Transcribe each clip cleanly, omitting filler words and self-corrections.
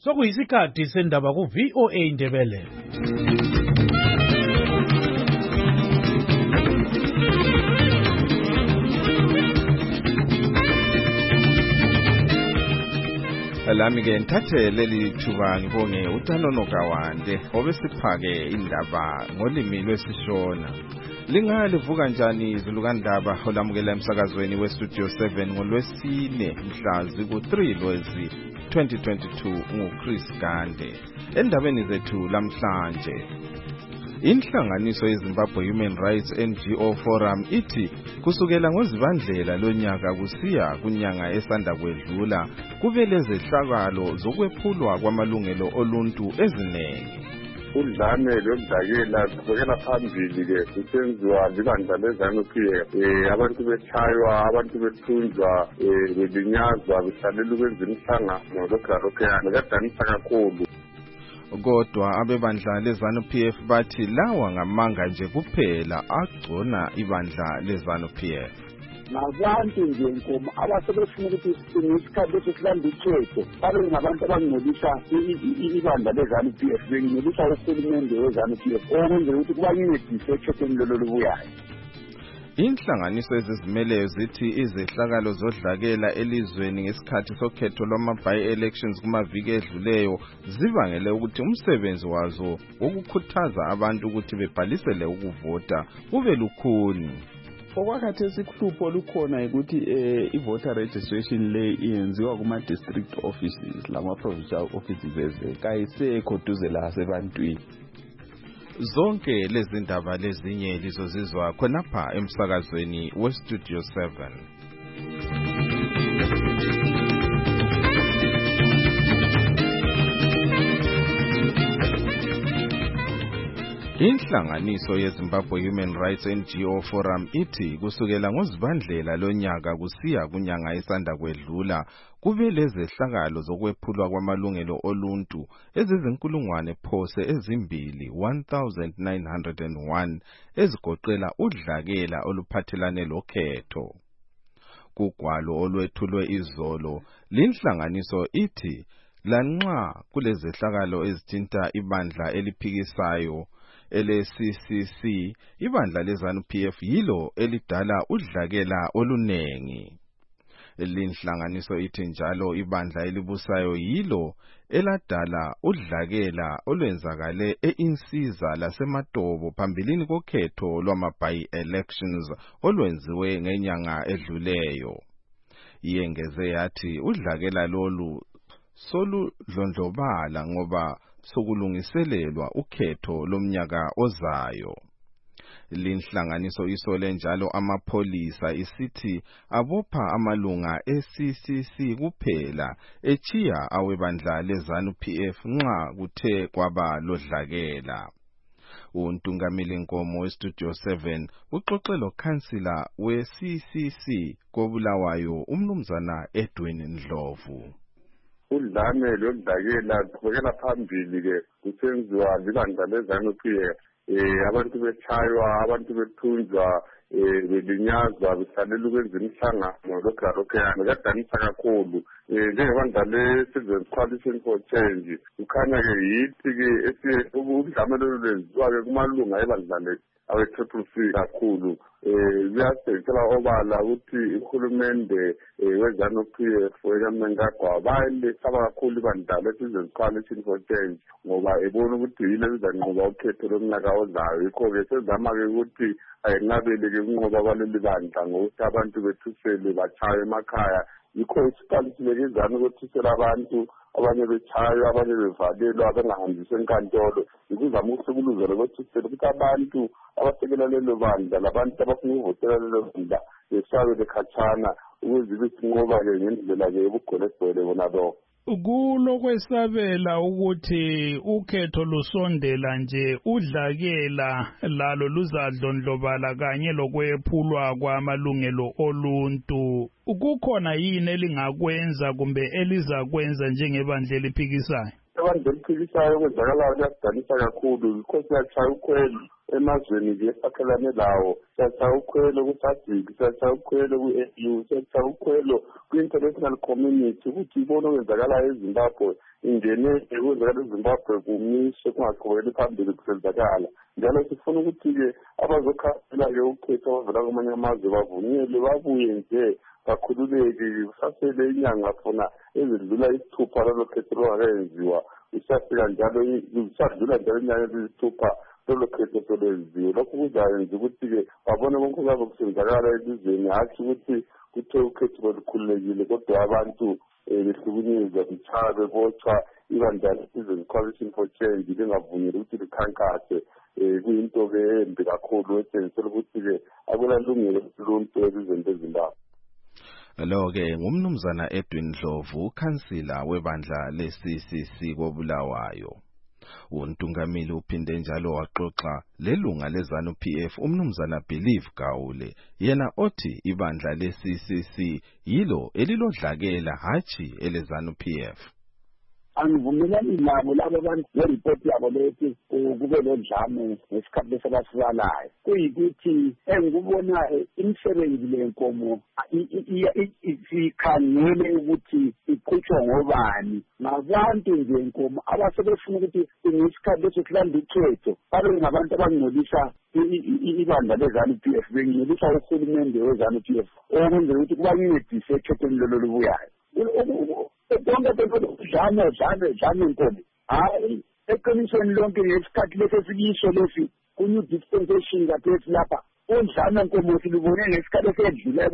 Sokuyisikhathi sendaba ku-VOA Indebele. Lami-ke ngithathe leli thuba ngibonge uTanono Kawande obesiphake indaba ngolimi lwesiShona. Lingalivuka njani izulukandaba olamukela emsakazweni weStudio 7 ngolwesine mhla ziku-3 Lwezi 2022 nguChris Gande. Endabeni zethu lamhlanje, inhlanganiso yeZimbabwe Human Rights NGO Forum ithi kusukela ngoZibandlela lonyaka kusiya kunyanga esanda kwedlula kube lezehlakalo zokwephulwa kwamalungelo oluntu eziningi. Udlame lokudakela kusukela phambili-ke kusenziwa libandla leZANU-PF, abantu beshaywa, abantu bethunjwa, belinyazwa, behlalela ukwenza imihlangano lokhu kadanisa kakhulu. Kodwa abebandla leZANU-PF bathi lawa ngamanga nje kuphela agcona ibandla leZANU-PF. Nabantu nje nkomo abasebefuna ukuthi ngesikhathi esihlamba ikhetho babe ngabantu abangcolisa ibandla leZANU-PF, bengcolisa uhulumende weZANU-PF okwenzela ukuthi kubancedise ekhethweni lolo lubuyayo. Inhlanganiso ezizimeleyo zithi izehlakalo zodlakela elizweni ngesikhathi sokhetho lwama-by-elections kumaviki edluleyo zibangele ukuthi umsebenzi wazo wokukhuthaza abantu ukuthi bebhalisele ukuvota ube lukhuni. Okwakhathesi isihlupho lukhona ukuthi i-voter registration le iyenziwa kuma-district offices lama-provincial offices kayisekho duze la sebantwini. Zonke lezi ndaba lezinye lizozizwa khonapha emsakazweni weStudio 7. Inhlanganiso yeZimbabwe Human Rights NGO Forum ithi kusukela ngoZibandlela lonyaka kusiya kunyanga esanda kwedlula kube lezehlakalo zokwephulwa kwamalungelo oluntu ezizinkulungwane phose ezimbili 1901 ezigoqela udlakela oluphathelane lokhetho. Kugwalo olwethulwe izolo, linhlanganiso ithi lanxa kulezehlakalo ezithinta ibandla eliphikisayo ele-CCC, ibandla leZANU-PF yilo elidala udlakela olunengi. Linhlanganiso ithi njalo ibandla elibusayo yilo eladala udlakela olwenzakale eInsiza laseMatobo phambilini kokhetho lwama-by-elections olwenziwe ngenyanga edluleyo. Yengeze yathi udlakela lolu soludlondlobala ngoba sokulungiselelwa ukhetho lomnyaka ozayo. Linhlanganiso isole njalo amapholisa isithi abopha amalunga e-CCC kuphela echiya awebandla leZANU-PF nxa kuthe kwaba lodlakela. Untungameli Nkomo weStudio 7 uxoxe lo-Councillor we-CCC koBulawayo umnumzana Edwin Ndlovu. Udlame lokudakela kusukela phambili-ke kusenziwa libandla leZANU-PF, abantu beshaywa, abantu bethunjwa, belinyazwa, behlalela ukwenza imihlangano lokhu kadanisa kakhulu. Njengebandla le-Citizens Coalition for Change kukhanya-ke yithi-ke udlame lolu lwenziwa-ke kumalunga ebandla awe-CCC kakhulu. Kuyasebenzela obala ukuthi uhulumende weZANU-PF wekamNkagwa bayilesaba kakhulu ibandla le-Citizens Coalition for Change ngoba ebona ukuthi yile bizanqoba ukhetho lomnyaka ozayo. Yikho-ke sezama-ke ukuthi ayinqabele-ke kunqoba kwaleli bandla ngokuthi abantu bethuselwe bachaye emakhaya. Yikho isiqalisile izanu ukuthusela abantu abanye bechaywa, abanye bevalelwa, bengahambiswa enkantolo. Ikuzama ukuhlukuluzela lokuthusela ukuthi abantu abasekela lelo bandla labantu abafuna ukuvotela lelo bandla besabele khatshana ukuze besinqoba-ke ngendlela-ke yobugolesibhele bona lokho. Kulokwesabela ukuthi ukhetho lusondela nje udlakela lalo luzadlondlobala kanye lokwephulwa kwamalungelo oluntu. Kukhona yini elingakwenza kumbe elizakwenza njengebandla eliphikisayo? abantu beliphikisayo okwenzakalayo kuyasidanisa kakhulu because siyatshaya ukhwelo emazweni-ke esakhelane lawo, siyatshaya ukhwelo ku-SADC, siyatshaya ukhwelo ku-AU, siyatshaya ukhwelo kwi-international community ukuthi ibone okwenzakalayo eZimbabwe ingene okwenzakala eZimbabwe kumiswe kungaqhubekeli phambili kusenzakala. Njalo sifuna ukuthi-ke abazokhansela-ke ukhetho abavela kwamanye amazwe bavunyelwe babuye nje bakhululeke kusasele inyanga khona ezidlula isithupha lolo khetho longakayenziwa, usadlula njalo inyanga eziyisithupha lolo khetho selenziwe. Lokhu kuzayenza ukuthi-ke babone konke okuyabe kusenzakala elizweni, hatshi ukuthi kuthiwe ukhetho belukhululekile kodwa abantu behlukunyezwa bitshaya bebotshwa ibandla le-Citizens Coalition for Change lingavunyelwa ukuthi likhankase. Kuyinto-ke embi kakhulu etshengisela ukuthi-ke akulalungelo loluntu elizweni leZimbabwe. Lo-ke ngumnumzana Edwin Ndlovu, ukhansila webandla le-CCC koBulawayo. Untungameli uphinde njalo waxoxa lelunga leZANU-PF umnumzana Believe Gawule, yena othi ibandla le-CCC yilo elilodlakela hatshi eleZANU-PF. Angivumelani nabo labo abantu nereport yabo lethi kube lodlame ngesikhathi lesabasibalayo. Kuyikuthi engikubonayo imisebenzi lenkomo ikhangele ukuthi iqhutshwa ngobani ngabantu nje inkomo abasebefuna ukuthi ngesikhathi lesokulanda ikhetho babe ngabantu abangcolisa ibandla leZANU-PF, bengcolisa uhulumende weZANU-PF okwenzela ukuthi kubancedise ekhethweni lolo lubuyayo. Konke udlame inkomo. Hayi, eqinisweni lonke ngesikhathi lesi esikiso lesi ku-new dispensation kaphesi lapha udlame inkomo silubone ngesikhathi esedlule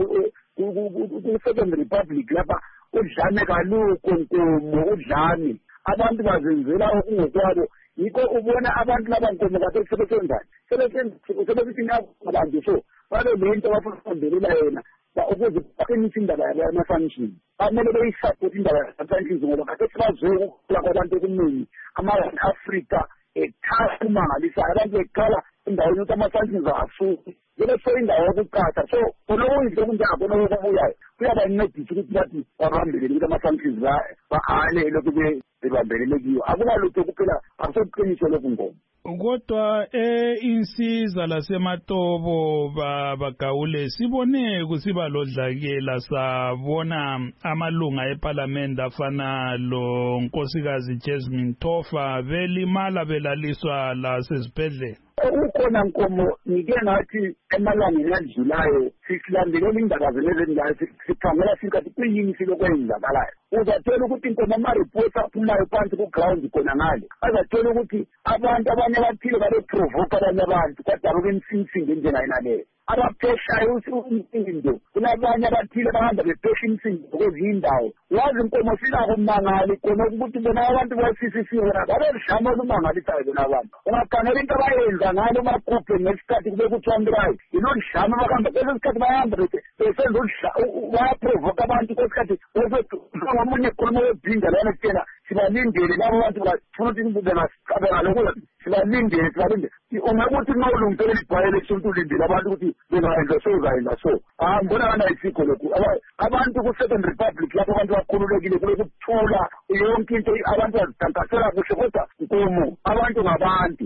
ku-Second Republic lapha udlame kalukho nkomo udlame. Abantu bazenzela okungokwabo, yikho ubona abantu laba nkomo kade sebesenzani sebesithi abantu so babe lento abafuna ukundelela yena ukuze baqinise indaba yama-sanctions. Bamele beyisapoti indaba yama-sanctions ngoba kade sibazwe ukukhula kwabantu okuningi ama-Afrika ekhala kumangalisayo, abantu bekhala endaweni yokuthi ama-sanctions asuke vele seyindawo yokuqatha. So olokuyinto okunjengakona okubuyayo kuyabancedisa ukuthi bathi babambelele ukuthi ama-sanctions ba-ale lokhu bebambelele kiyo. Akulalutho kuphela akusokuqiniso lokhu ngoba kodwa insiza lasematobo bagawule sibone kusiba lodlakela sabona amalunga eParliament afana lo nkosikazi Jasmine Tofa belimala belaliswa la sesibhedlela. Ukhona nkomo ngike ngathi emalangeni adlulayo sisilandelela indaba zenezendayo sikhangela singathi kuyini silokwenzakalayo. Uzathola ukuthi inkomo ama-reports aphumayo phansi ku-ground khona ngale azathola ukuthi abantu abanye abathile bale-provoke abanye abantu kwadala kwemsinsingi enjengayinaleyo abapheshayo umsindo. Kunabanye abathile bahamba bephesha imisindo kwezinye indawo. Wazi inkomo silako umangali khona ukuthi bona abantu ba-CCC bona babelishama olumangalisayo bona abantu. Ungakhangela into abayenza ngalo makhuphe ngesikhathi kube kuthiwa yilo lishama bahamba kweso sikhathi bahamba besenza bayaprovoke abantu kwesikhathi omunye ekhuluma webhinga lana kutshela sibalindele labo bantu bafuna ukuthi bengalokho sibalindele. Ungakuthi nolungele libhayelection ulindele abantu ukuthi bengayenza so uzayenza so. Ngibona ngani ayisikho lokhu. Abantu ku-Second Republic lapho abantu bakhululekile kube kuthula yonke into abantu bazikhankasela kuhle kodwa nkomo abantu ngabantu.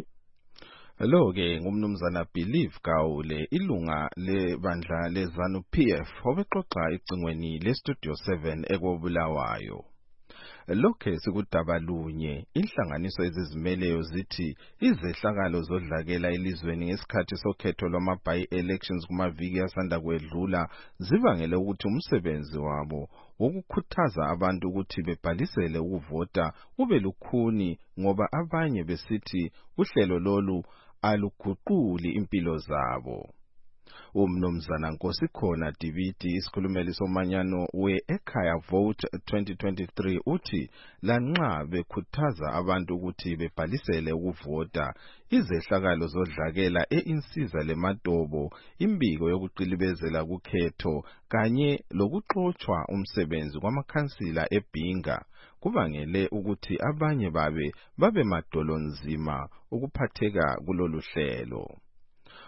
Lo-ke ngumnumzana Believe Gawule, ilunga lebandla leZANU-PF obexoxa icingweni leStudio 7 ekoBulawayo. Lokhe sikudaba lunye, inhlanganiso ezizimeleyo zithi izehlakalo zodlakela elizweni ngesikhathi sokhetho lwama-by-elections kumaviki asanda kwedlula zivangele ukuthi umsebenzi wabo wokukhuthaza abantu ukuthi bebhalisele ukuvota ube lukhuni ngoba abanye besithi uhlelo lolu aluguquli impilo zabo. Umnumzana Nkosikhona Dibidi, isikhulumeli somanyano we-Ekhaya Vote 2023, uthi lanxa bekhuthaza abantu ukuthi bebhalisele ukuvota, izehlakalo zodlakela einsiza lematobo, imbiko yokuqilibezela kukhetho kanye lokuxotshwa umsebenzi kwamakhansila eBhinga kuvangele ukuthi abanye babe madolonzima ukuphatheka kulolu hlelo.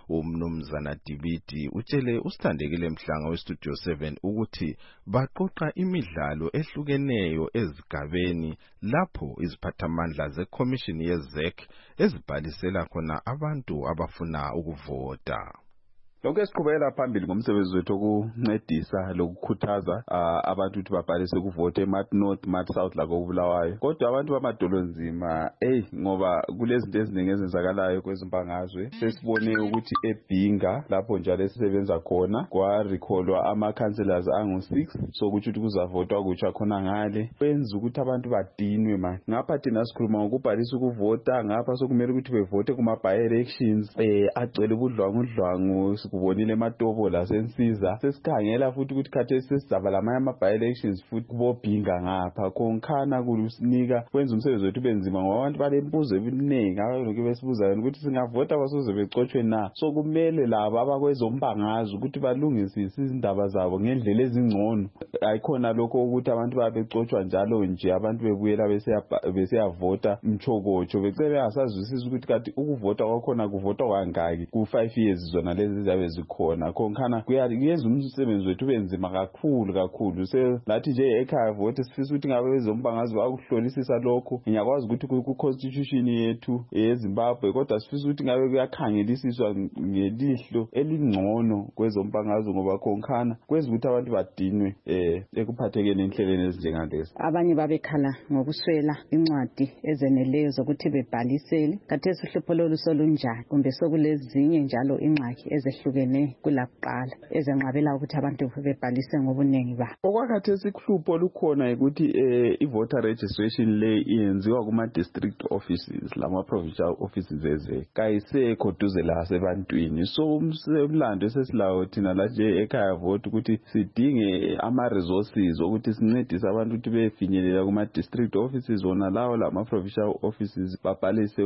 Umnumzana Dibidi utshele usithandekile Mhlanga weStudio 7 ukuthi baqoqa imidlalo ehlukeneyo ezigabeni lapho iziphathamandla zeCommission yeZEC ezibhalisela khona abantu abafuna ukuvota. Lokho esiqhubekela phambili ngomsebenzi wethu okuncedisa lokukhuthaza abantu ukuthi babhalise ukuvota eMart North, Mart South lakoBulawayo. Kodwa abantu bamadolonzima ngoba kulezinto eziningi ezenzakalayo kwezimbangazwe sesibone ukuthi eBhinga lapho njalo esisebenza khona kwarecallwa ama-councillors angu-6 sokuthi kuzavotwa kutsha khona ngale kwenza ukuthi abantu badinwe manje. Ngapha thina sikhuluma ngokubhalisa ukuvota ngapha sokumele ukuthi bevote kuma-by-elections agcwele ubudlwangudlwangu kubonile eMatobo laseNsiza sesikhangela futhi ukuthi khathesi sesizaba lamanye ama-by-elections futhi kubobhinga ngapha konkhana kulusinika kwenza umsebenzi wethu benzima ngoba abantu balembuzo ebiningi abaloku besibuzayo ukuthi singavota basoze becotshwe na. So kumele labo abakwezombangazwe ukuthi balungisise izindaba zabo ngendlela ezingcono. Ayikhona lokho ukuthi abantu babecotshwa njalo nje abantu bebuyela besiyavota mchokotsho becebe bengasazwisisi ukuthi kanti ukuvota kwakhona kuvotwa kangaki ku5 years zona lezi zabe zikhona konkhana kuyenza umsebenzi wethu benzima kakhulu lathi nje ekhaya vote sifisa ukuthi ngabe bezombangazwe akuhlolisisa lokho ngiyakwazi ukuthi ku-constitution yethu yeZimbabwe kodwa sifisa ukuthi ngabe kuyakhangelisiswa ngelihlo elingcono kwezombangazwe ngoba konkhana kwenza ukuthi abantu badinwe ekuphathekeni enhlelweni ezinjengalezi. Abanye babekhala ngokuswela incwadi ezeneleyo zokuthi bebhalisele kathesi uhlupho lolu solunjani kumbe sokulezinye njalo ingxaki ezehlukene kulakuqala ezenqabela ukuthi abantu bebhalise ngobuningi babo. Okwakhathesi ihlupho lukhona ukuthi i-voter registration le iyenziwa kuma-district offices lama-provincial offices eze kayisekho duze lasebantwini. So umlando esesilawo thina la nje ekhaya vote ukuthi sidinge ama-resources ukuthi sincedise abantu ukuthi befinyelela kuma-district offices wona lawo lama-provincial offices babhalise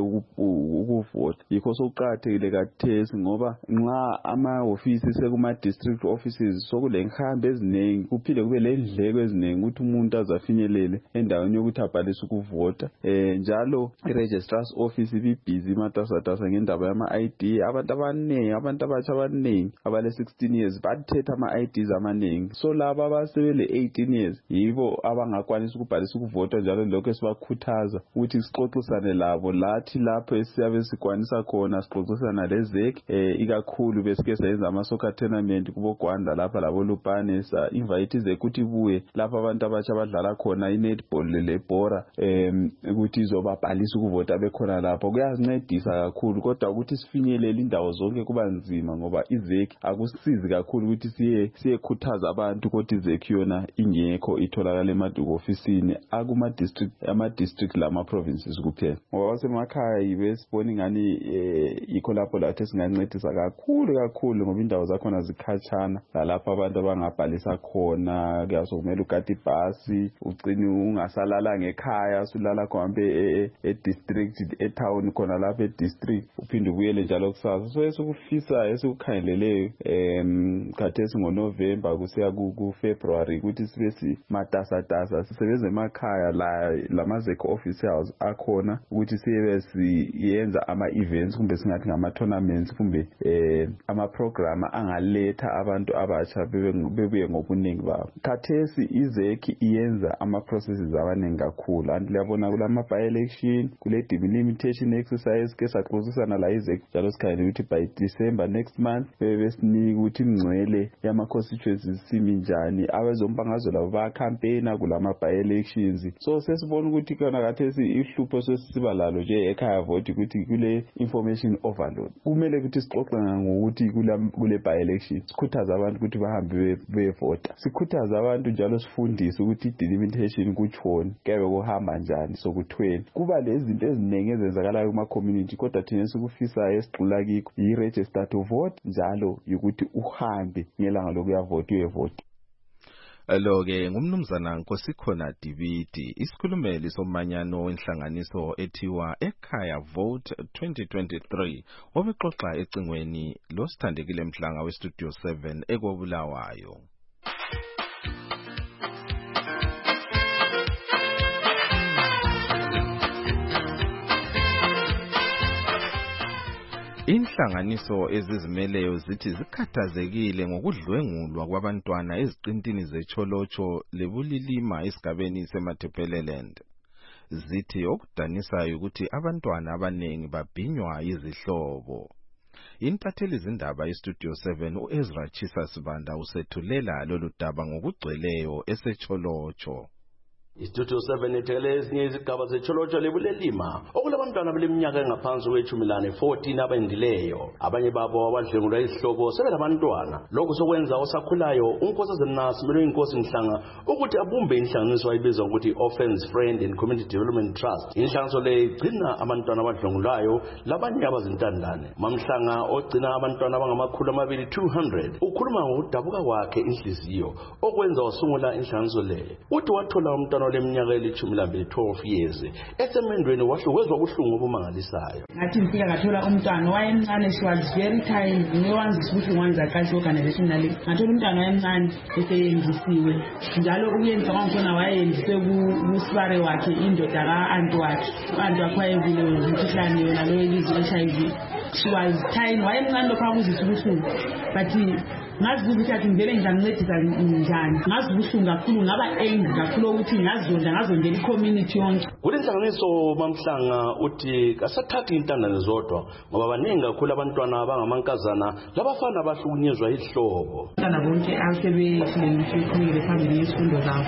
ukuvota. Yikho sokuqakathekile kathesi ngoba nxa ama-ofisi sekuma-district offices sokulenhambo eziningi kuphinde kube lendleko eziningi ukuthi umuntu azafinyelele endaweni yokuthi abhalise ukuvota. Njalo i-registrar's office ibibhizi matasatasa ngendaba yama-ID. Abantu abaningi abantu abatsha abaningi abale-16 years bathetha ama-IDs amaningi. So laba abasebele 18 years yibo abangakwanisa ukubhalisa ukuvota njalo lokho esibakhuthaza ukuthi sixoxisane labo lathi lapho esiyabe sikwanisa khona sixoxisana leZEC ikakhulu besike sayenza ama-soccer tournament kuboGwanda lapha laboLupane sa-invite iZEC ukuthi ibuye lapha abantu abatsha badlala khona i-netball lebhora ukuthi izobabhalisa ukuvota bekhona lapho kuyasincedisa kakhulu kodwa ukuthi sifinyelele indawo zonke kuba nzima ngoba iZEC akusizi kakhulu ukuthi siyekhuthaza abantu ukuthi iZEC yona ingekho itholakala ema-ofisini ama-district lama-provinces kuphela ngoba basemakhaya yibe sibona ingani yikho lapho lathi singancedisa kakhulu ngoba indawo zakhona zikhatshana lalapho abantu abangabhalisa khona kuyasokumele ugade ibhasi ugcine ungasalala ngekhaya usulala khona e-district etown khona lapho e-district uphinde ubuyele njalo kusasa. So esikufisa esikukhangeleleyo khathesi ngoNovember kusiya kuFebruary ukuthi sibe simatasatasa sisebenze emakhaya lama-ZEC office house akhona ukuthi sibe siyenza ama-events kumbe singathi ngama-tournaments kumbe ama-program angaletha abantu abatsha bebuye ngobuningi babo. Khathesi iZEC iyenza ama-processes abaningi kakhulu and liyabona kulama-by-election kule delimitation exercise ke saxoxisana la iZEC njalo sikhangele ukuthi by December next month besinika ukuthi imngcwele yama-constituencies simi njani abezombangazwe labo bayacampaigna kulama-by-elections. So sesibona ukuthi khona khathesi ihlupho sesiba lalo nje ekhaya vote ukuthi kule information overload kumele ukuthi sixoxe ngokuthi kule by-election sikhuthaza abantu ukuthi bahambe bevota sikhuthaza abantu njalo sifundise ukuthi i-delimitation kutshoni kuyabe kuhamba njani sokuthweni kuba lezinto eziningi ezenzakalayo kuma-community kodwa thina sikufisayo esigxula kikho yi-register to vote njalo ukuthi uhambe ngelanga lokuyavota uyevota. Lo-ke ngumnumzana Nkosikhona Dibidi isikhulumeli somanyano wenhlanganiso ethiwa Ekhaya Vote 2023 obexoxa ecingweni losithandekile Mhlanga weStudio 7 eKobulawayo. Inhlanganiso Inhlanganiso ezizimeleyo zithi zikhathazekile ngokudlwengulwa kwabantwana eziqintini zeCholocho leBulilima esigabeni seMatabeleland. Zithi okudanisayo ukuthi abantwana abanengi babhinywa yizihlobo. Intatheli zindaba eStudio 7 uEzra Chisa Sibanda usethulela lolu daba ngokugcweleyo eseCholocho. Istudio 7 ithele ezinye izigaba zeCholocho leBulilima okulabantwana beleminyaka engaphansi kwe-14 abendileyo. Abanye babo abadlwengulwa izihlobo sebelabantwana. Lokho sokwenza osakhulayo uNkosazana Nasi Melo Inkosi Mhlanga ukuthi abumbe inhlanganiso ayibizwa ukuthi Orphans Friend and Community Development Trust. Inhlanganiso le igcina abantwana abadlwengulwayo labanye abazintandane. Mamhlanga ogcina abantwana abangamakhulu 200 ukhuluma ngokudabuka kwakhe inhliziyo okwenza wasungula inhlanganiso le. Uthi wathola umntwana leminyaka eli-12 years esemendweni wahlukwezwa ubuhlungu obumangalisayo. Ngathi ngifika ngathola umntwana wayemncane, she was very kind, ngiwanzisa ubuhlungu wangizakalisa organization nale. Ngathola umntwana wayemncane eseyendisiwe njalo uyenza kwangikhona wayendiswe kusibare wakhe indoda ka-anti wakhe. U-anti wakhe wayevile umkhuhlane yona lo elizi-HIV. She was kind, wayemncane lokho akuzisa ubuhlungu but ngazi ukuthi athi ngivele ngizamncedisa njani. Ngazi ubuhlungu kakhulu, ngaba angry kakhulu ukuthi ngazondela i-community yonke. Kule nhlanganiso Mamhlanga uthi kasathathi intandane zodwa ngoba baningi kakhulu abantwana abangamankazana labafana abahlukunyezwa izihlobo. Abantwana bonke asebehlelekile phambili ngezifundo zabo.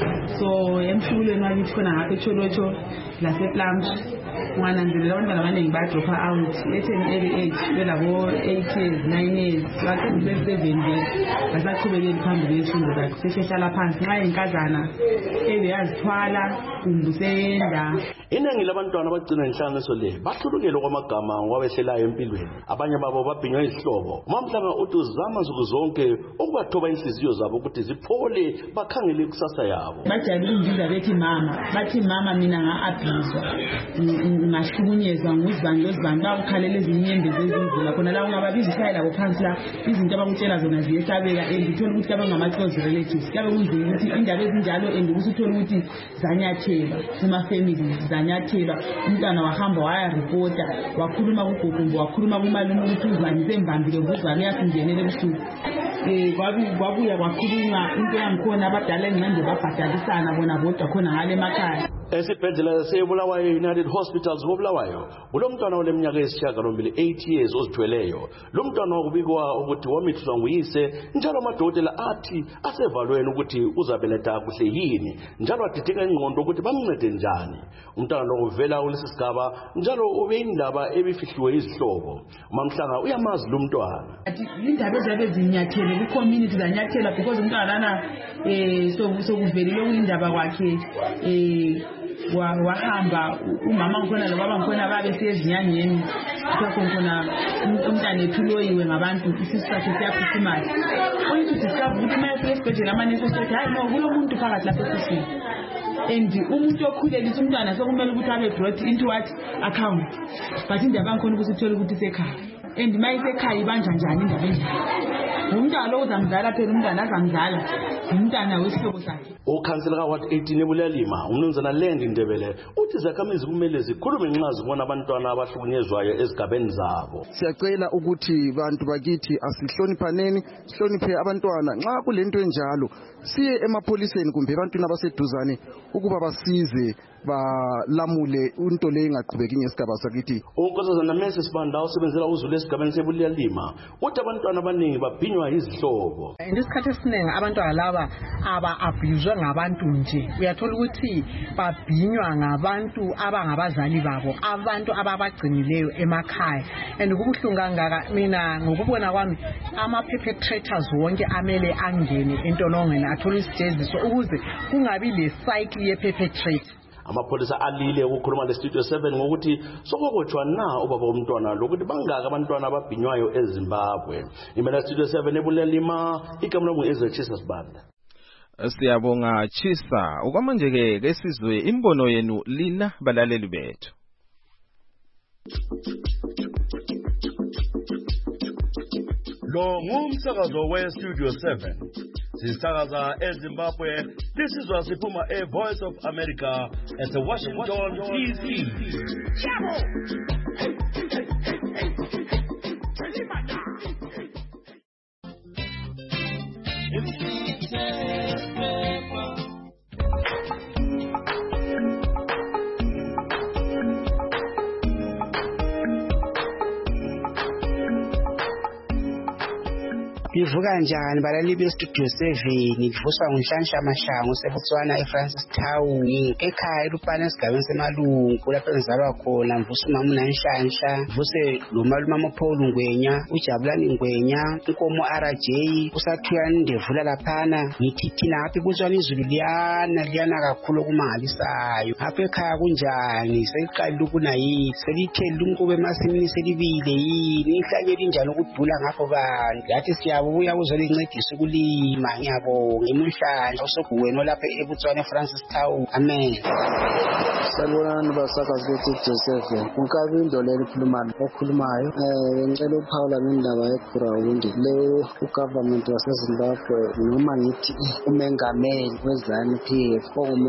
So emhlulweni wakithi khona ngapha eCholocho lasePlumtree ungananzelela abantwana abaningi badropa out at early age belabo 8 years 9 years base7 basaqhubekeli phambili ngezifundo zakhe. Sehlala phansi nxa inkazana ebeyazithwala kumbe seyenda. Iningi labantwana abagcina inhlanganiso le bahlulukile kwamagama wabehlelayo empilweni. Abanye babo babhinywa izihlobo. Mamhlanga uthi uzama nsuku zonke ukubathoba inhliziyo zabo ukuthi ziphole bakhangele ikusasa yabo. Bajayele ukundiza bethi mama, bathi mama mina nga-abhizwa ngahlukunyezwa nguzibani bakukhalela ezinyembe zezimvula khona la ungababiza ikhaya labo phansi la izinto abakutshela zona ziyesabeka uthola ukuthi abangama-close relatives kuyabe kunzima ukuthi indaba ezinjalo ukuthi uthole ukuthi zanyathelwa kuma-family zanyathelwa. Umntwana wahamba wayaripota wakhuluma kugogo wakhuluma kumalume ukuthi uzani sembambile nguzani uyasingenele ebusuku. Kwabuya kwakhulunywa into yangikhona abadala engqende babhadalisana bona bodwa khona ngale emakhaya. Esibhedlela seBulawayo United Hospitals ngoBulawayo kulomntwana oleminyaka eyisishiyagalombili 8 years ozithweleyo. Lo mntwana wakubikwa ukuthi wamithuswa nguyise njalo amadokotela athi asevalweni ukuthi uzabeletha kuhle yini njalo adideka ingqondo ukuthi bamncede njani. Umntwana lo uvela kulesi sigaba njalo ube indaba ebifihliwe izihlobo. Mamhlanga uyamazi lo mntwana. Indaba ezabe zinyathele ku-community zanyathela because umntwana lana sokuvelile kuyindaba kwakhe wahamba umama ngikhona lobaba ngikhona babesezinyangeni khona umntana ethuloyiwe ngabantu isisu sakhe siyaphuthumala. Uyithi discover ukuthi uma efika esibhedlela amanesi esethi hayi no kulo muntu phakathi lapho esiswini and umuntu okhulelisa umntwana sekumele ukuthi abe brought into what account but indaba ngikhona ukuthi uthole ukuthi isekhaya and uma isekhaya ibanja njani indaba enjalo. Umntwana lo uzamzala phela umntwana azamzala umntwana wesihlobo sakhe. Ukhansela kaWard 18 eBulilima uMnumzana Land Ndebele uthi izakhamizi kumele zikhulume nxa zibona abantwana abahlukunyezwayo ezigabeni zabo. Siyacela ukuthi bantu bakithi asihloniphaneni, sihloniphe abantwana. Nxa kulento enjalo siye emapholiseni kumbe ebantwini abaseduzane ukuba basize balamule into le ingaqhubeki ngesigaba sakithi. Unkosazana Mesi Sibanda usebenzela uzulu esigabeni seBulilima uthi abantwana abaningi babhinywa izihlobo. Ngesikhathi esiningi abantwana laba aba-abhuzwe ngabantu nje. Uyathola ukuthi babhinywa ngabantu abangabazali babo, abantu ababagcinileyo emakhaya. And kubuhlungu kangaka mina ngokubona kwami ama-perpetrators wonke amele angene entolongweni athole isijeziso ukuze kungabi le cycle ye-perpetrator. Amapholisa alile ukukhuluma leStudio 7 ngokuthi sokokotshwa na ubaba womntwana lokuthi bangaka abantwana ababhinywayo eZimbabwe. Imela Studio 7 eBulilima igama lami uEzra Chisa Sibanda. Siyabonga Chisa. Okwamanje ke sizwe imbono yenu lina balaleli bethu. Lo ngumsakazo weStudio 7. Sisakaza eZimbabwe. This is Wasiphuma Voice of America at the Washington DC. Livuka njani balali bestudio 7 livuswa nguNhlanhla Mahlangu seBotswana eFrancis Town ekhaya eLupane esigabeni seMalungu lapho engizalwa khona mvusa umama uNhlanhla mvuse lo malume Paul Ngwenya uJabulani Ngwenya inkomo RJ usathuyani ndevula laphana ngithi thina apha eBotswana izulu liyana kakhulu kumangalisayo apha ekhaya kunjani seyiqalile ukuna yini selithele unkobe emasimini selibile yini inhlanyeli njalo ukudula ngapho bantu yathi siyabuya uzolincedisa ukulima ngiyabonga emuhlanje usoguwena lapha eBotswana eFrancis Town amen. Sanibonani basakazi beTV7 unkabindo leli okhulumayo ngicela uPaula ngendaba yeGrawundi le ugovernment waseZimbabwe noma ngithi umengameli weZANU-PF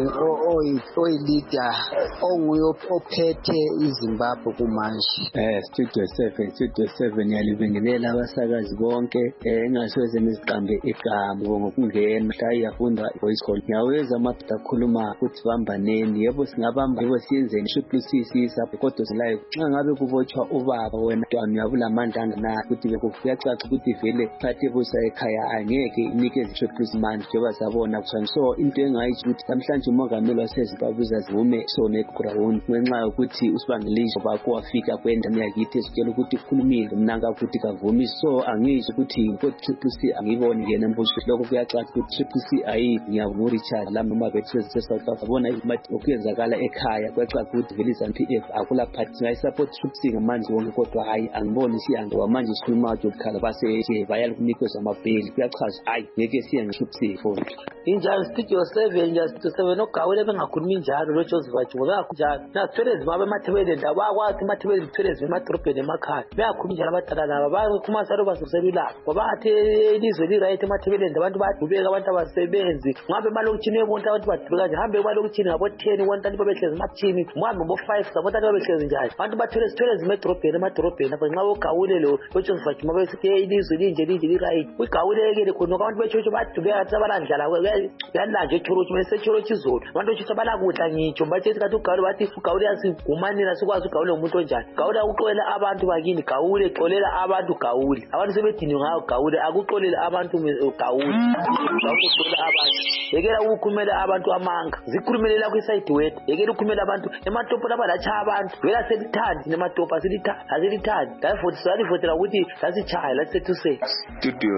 oyi-leader onguye ophethe iZimbabwe kumanje. Studio 7 yalibingelela abasakazi bonke engasoze niziqambe igama ngokungena mhla iyafunda voice call ngiyaweza amadoda akhuluma ukuthi bambaneni yebo singabamba yebo siyenzeni shuklusisisa kodwa silayo nxa ngabe kubotshwa ubaba wena ntwana uyabula amandla anganayo ukuthi bekuyacaca ukuthi vele phathe busa ekhaya angeke inikeze shuklusimanje njengoba sabona kusani so into engayitsho ukuthi namhlanje umongameli waseZimbabwe uzazivume sona eGrawundi ngenxa yokuthi usibangelise bakwafika kwenda yakithi esitshela ukuthi ukhulumile mnanga ukuthi kavumi so angizwe ukuthi kodwa angiboni ngene mbuso lokho kuyacaca ukuthi ngiyabona uRichard lami noma bethu South Africa bona imathi okuyenzakala ekhaya kwacaca ukuthi vele iZANU-PF akula party ngayisupport shooting manje wonke kodwa hayi angiboni siyango manje sikhuluma ukukhala base bayala kunikeza amabheli kuyachaza hayi ngeke siye ngishooting phone injalo Studio 7 ogawule bengakhulumi njalo lo Joseph ngoba kunjalo nathwele zibabe emathebele ndaba kwathi emathebele zithwele emadrobheni emakhaya bayakhuluma njalo abadala laba bakhuluma salo basoselula ngoba athi ilizwe li-right emathebeleni abantu badubeka abantu abasebenzi ngabe balokutshini ebonke abantu badubeka nje hambe balokutshini ngabo 10 wonke abantu behlezi emathini mhambe bo 5 sabona abantu behlezi njalo abantu bathwele emadrobheni apha nxa ogawule lo Joseph ngoba besithi ilizwe linje li-right ugawulekele khona abantu bechocho badubeka sabalandlala yalanje echorochi bese echorochi izolo abantu bechocho balakudla ngitsho bathi kathi ugawule bathi ugawule yasigumanira sikwazi ugawule umuntu onjani gawule ukuxolela abantu bakini gawule xolela abantu gawule abantu sebedini ngayo gawule akuxolela abantu gawule ukuxolela abantu yekela ukukhumela abantu amanga zikhulumelela kwiside wet yekela ukukhumela abantu ematopo labalacha abantu vela selithandi nematopo asilithandi dayivotela ukuthi lasichaya lasisethu Studio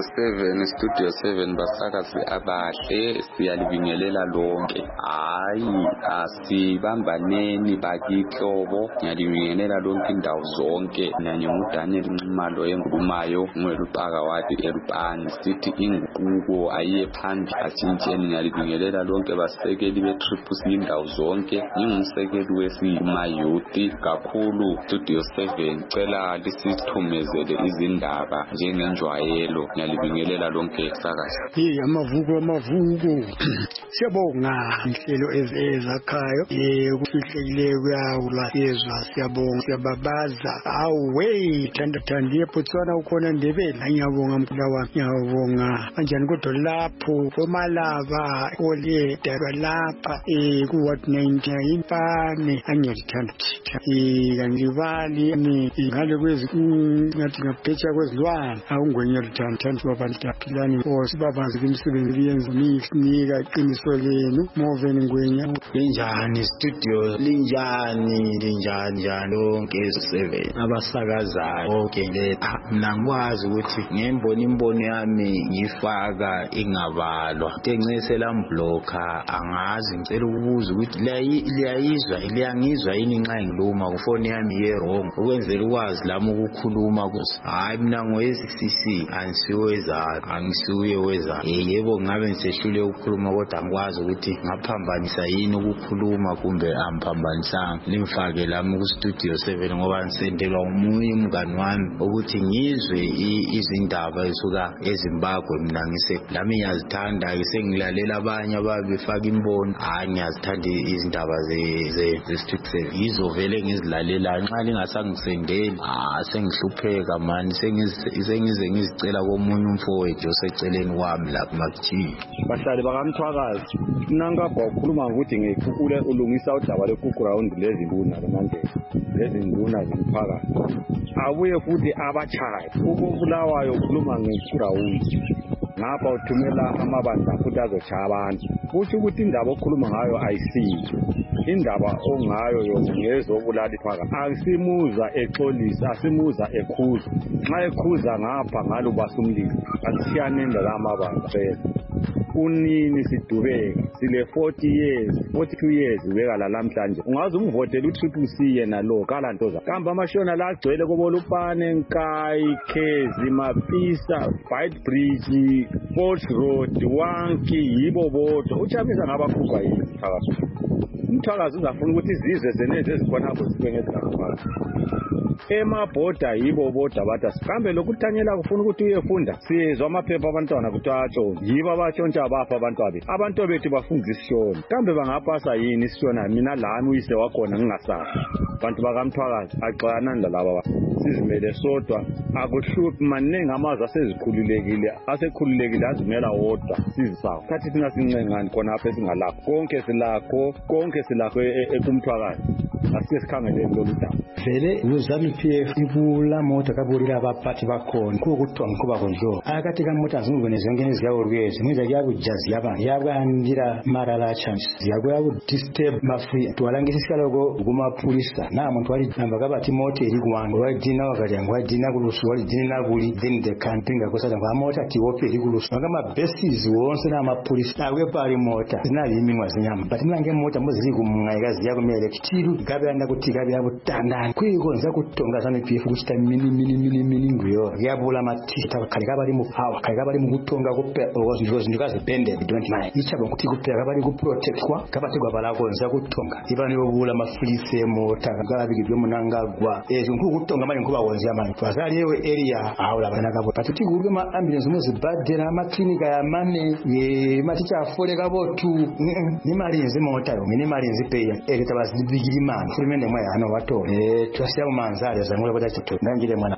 7 basakazi abahle siyalibingelela lonke hayi asibambaneni bakihlobo ngiyalibingelela lonke indawo zonke nanye uDaniel Nxumalo engumayo ngwelupaka wathi eLupane sithi inguquko ayiye phambili asintsheni ngiyalibingelela lonke basekeli beTriple indawo zonke ngingumsekeli wesima youth kakhulu Studio 7 cela lisithumezele izindaba njengenjwayelo ngiyalibingelela lonke sakazi amavuko siyabonga inhlelo ezakhayo ukufihlekileyo kuyawula yezwa siyabonga siyababaza awe thanda yeBotswana ukhona Ndebele ngiyabonga mkhulu wami ngiyabonga kanjani kodwa lapho komalaba ole dalwa lapha ku-Ward 90 impane angiyalithanda kangibali ngale ngathi ngaphetsha kwezilwane awungwenye lithanda babantu aphilani sibabanzi kumsebenzi yenza nisinika iqiniso lenu Moveni Ngwenya linjani studio linjani lonke 7 abasakazayo okay mina ngikwazi ukuthi imbono yami ngifaka ingabalwa tengcese lamblocker angazi ngicela ukubuza ukuthi liyangizwa yini nxa ngiluma kufoni yami ye-wrong ukwenzela ukwazi lami ukukhuluma hayi mina ngoyesicc angisiwe weza yebo ngabe ngisehlule ukukhuluma kodwa ngikwazi ukuthi ngaphambanisa yini ukukhuluma kumbe amphambanisanga limfake lami ku-Studio 7 ngoba ngisendelwa umunye umngani wami ukuthi ngizwe izindaba esuka eZimbabwe mina lami ngiyazithanda sengilalela abanye ababefaka imbono ngiyazithanda izindaba ze-Studio 7 yizovele ngizilalela nxa lingasangisendeli sengihlupheka mani sengize ngizicela komunye umfowethu oseceleni kwami lapha makuthini bahlali bakamthwakazi nankabha ukhuluma ngokuthi ngekhukhule ulungisa udaba leGrawundi lezinduna zomphakathi abuye futhi abachayi ukubulawayo ukhuluma ngeground ngapha uthumela amabandla futhi azochaya abantu kuthi ukuthi indaba okhuluma ngayo ayisiyo indaba ongayo yongezobulala iphaka asimuza exolisa asimuza ekhuza nxa ekhuza ngapha ngalo basumlilo asishiyanenda lamabandla phela unini sidubeka sile 40 years 42 years ubeka la namhlanje ungaze umvotela uTPC yena lo kalantoza kambe amashona la agcwele kobolupane Nkai Khezi Mapisa Fight Bridge Port Road Wanki yibo bodwa uchabisa ngabakhupha yini umthakazi uzafuna ukuthi izizwe zenezi ezikhona apho zibe ngezigaba emabhoda yibo bodwa bathi kambe lokuthanyela kufuna ukuthi uyefunda sizwa amaphepha abantwana kuthi atshona yibo abatshontsha bapha abantu bethu bafunda isishona kambe bangapasa yini isishona mina lami uyise wakhona ngingasazi abantu bakamthwakazi axanana lalaba sizimele sodwa akuhluphi maningi amazwe asekhululekile azimela wodwa sizisawo kathi thina sincengani khona apha esingalakho konke silakho ekumthwakazi asike sikhangeleni lolu daba vele uZANU-PF ibula mota kabulira abaphathi bakhona kukuthiwa ngikuba kondlo akati kamota zingubone zonke eziyaworwezi mwiza yakujazi yabandira marala chance yakuyaku disturb mafree twalangisa isikalo kumapulisa na muntu wali namba kabati moto eri kuwangu wadina wakati ngwadina kulusu walidina kuli then the country ngakosata ngamota tiwope eri kulusu ngama bases wonse na mapulisa akwe pali mota zinali imingwa zinyama but mlange mota muzili kumngayikazi yakumele kitiru gabe anda kutika byabo tandana kwikonza kutonga ZANU-PF kuchita mini nguyo yabula matita kalika bali mu power kalika bali mu kutonga kupe ndikaze bende don't mind ichaba kuti kupera bali ku protect kwa kabategwa balakonza kutonga ibani obula mafulise mota galabiki byo munangagwa nkuru kutonga mali nkuba wonzi amani twazali ewe area awula bana kabo patuti gurwe ma ambulance muzi badera ma klinika ya mane ye maticha afole kabotu ni mali nzi mota yo ni mali nzi peya ekitabazi bigiri man fulimende mwa hano wato twasiya manzali zangula bata chito ngangire mwana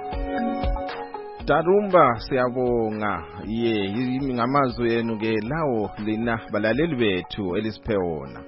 Darumba siyabonga ngamazwi yenu ke lawo lina balaleli bethu elisipheona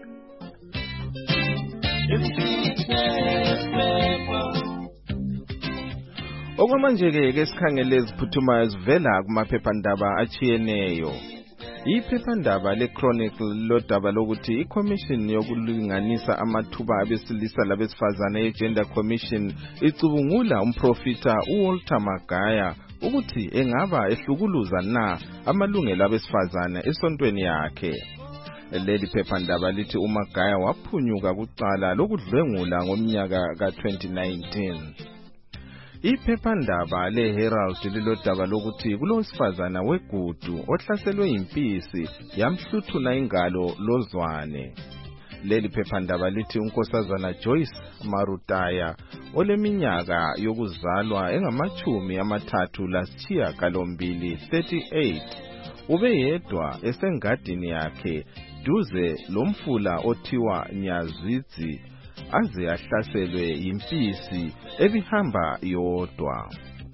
okwamanje ke sikhangele eziphuthumayo zivela kumaphephandaba achiyeneyo iphephandaba le-Chronicle lodaba lokuthi i-Commission yokulinganisa amathuba abesilisa labesifazane ye-Gender Commission icubungula umprofita uWalter Magaya ukuthi engaba ehlukuluza na amalungelo abesifazane esontweni yakhe. Leli phephandaba lithi uMagaya waphunyuka kucala lokudlwengula ngomnyaka ka-2019. Iphephandaba le-Herald lilodaba lokuthi kulowesifazana wegudu ohlaselwe impisi yamhluthuna ingalo lozwane. Leli phephandaba lithi unkosazana Joyce Marutaya oleminyaka yokuzalwa engama-38 ube yedwa esengadini yakhe duze lomfula othiwa Nyazwidzi aze ahlaselwe impisi ebihamba yodwa.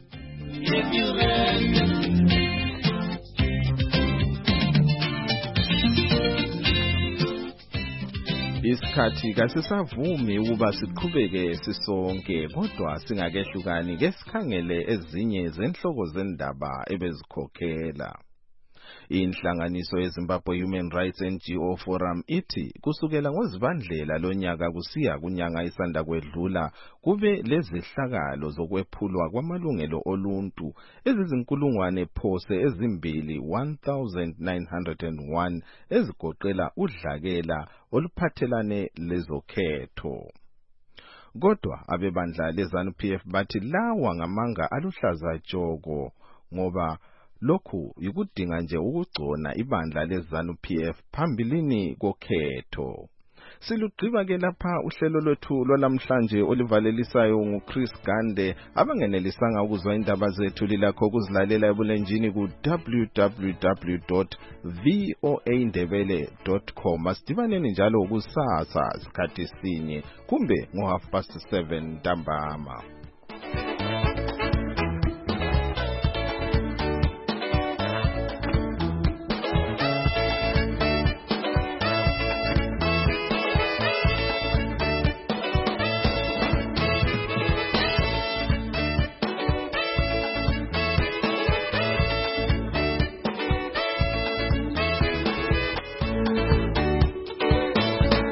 Isikhathi kasisavumi ukuba siqhubeke sisonke kodwa singakehlukani ke sikhangele ezinye zenhloko zendaba ebezikhokhela. Inhlanganiso yeZimbabwe Human Rights NGO Forum ithi kusukela ngoZibandlela lonyaka kusiya kunyanga isanda kwedlula kube lezihlakalo zokwephulwa kwamalungelo oluntu ezizinkulungwane phose ezimbili 1901 ezigoqela udlakela oluphathelane lezokhetho. Kodwa abebandla leZANU-PF bathi lawa ngamanga aluhlaza tshoko ngoba lokhu yikudinga nje ukugcona ibandla leZANU-PF phambilini kokhetho. Silugqiba ke lapha uhlelo lwethu lwalamhlanje olivalelisayo nguChris Gande. Abangenelisanga ukuzwa indaba zethu lilakho ukuzilalela ebulenjini ku www.voaindebele.com. Asidibaneni njalo kusasa isikhathi sinye kumbe ngo 7:30 ntambama.